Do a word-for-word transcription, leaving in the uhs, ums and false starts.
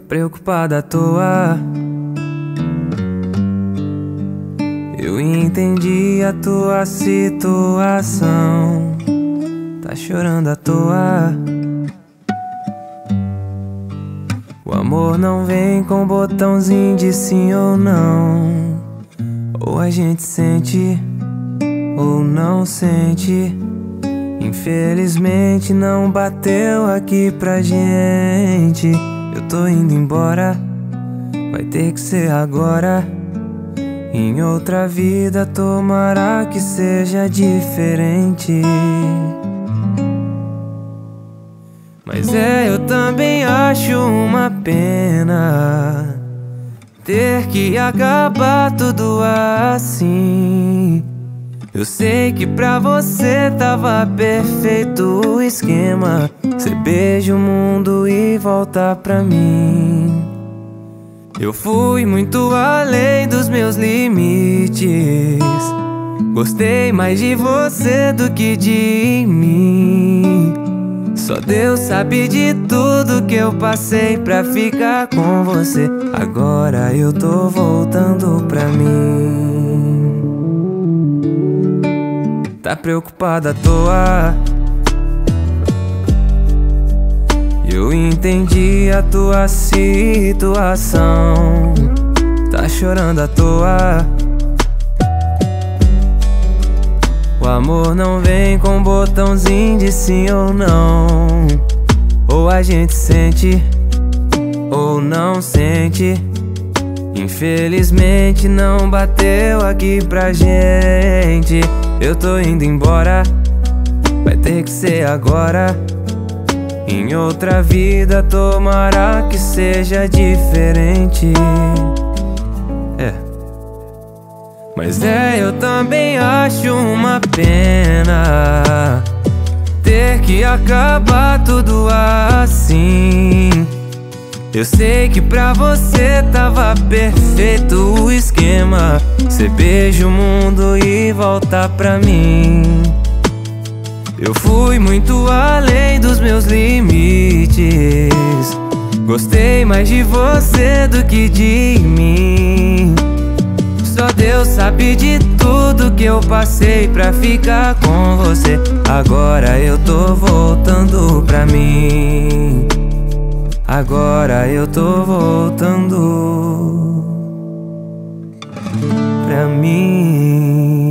Preocupada à toa, eu entendi a tua situação. Tá chorando à toa. O amor não vem com botãozinho de sim ou não. Ou a gente sente ou não sente. Infelizmente não bateu aqui pra gente. Eu tô indo embora, vai ter que ser agora. Em outra vida tomara que seja diferente. Mas é, eu também acho uma pena ter que acabar tudo assim. Eu sei que pra você tava perfeito o esquema. Cê beija o mundo e volta pra mim. Eu fui muito além dos meus limites. Gostei mais de você do que de mim. Só Deus sabe de tudo que eu passei pra ficar com você. Agora eu tô voltando pra mim. Tá preocupada à toa, eu entendi a tua situação. Tá chorando à toa. O amor não vem com botãozinho de sim ou não. Ou a gente sente ou não sente. Infelizmente não bateu aqui pra gente. Eu tô indo embora, vai ter que ser agora. Em outra vida tomara que seja diferente. É. Mas é, eu também acho uma pena ter que acabar tudo assim. Eu sei que pra você tava perfeito o esquema. Cê beija o mundo e volta pra mim. Eu fui muito além dos meus limites. Gostei mais de você do que de mim. Só Deus sabe de tudo que eu passei pra ficar com você. Agora eu tô voltando pra mim. Agora eu tô voltando pra mim.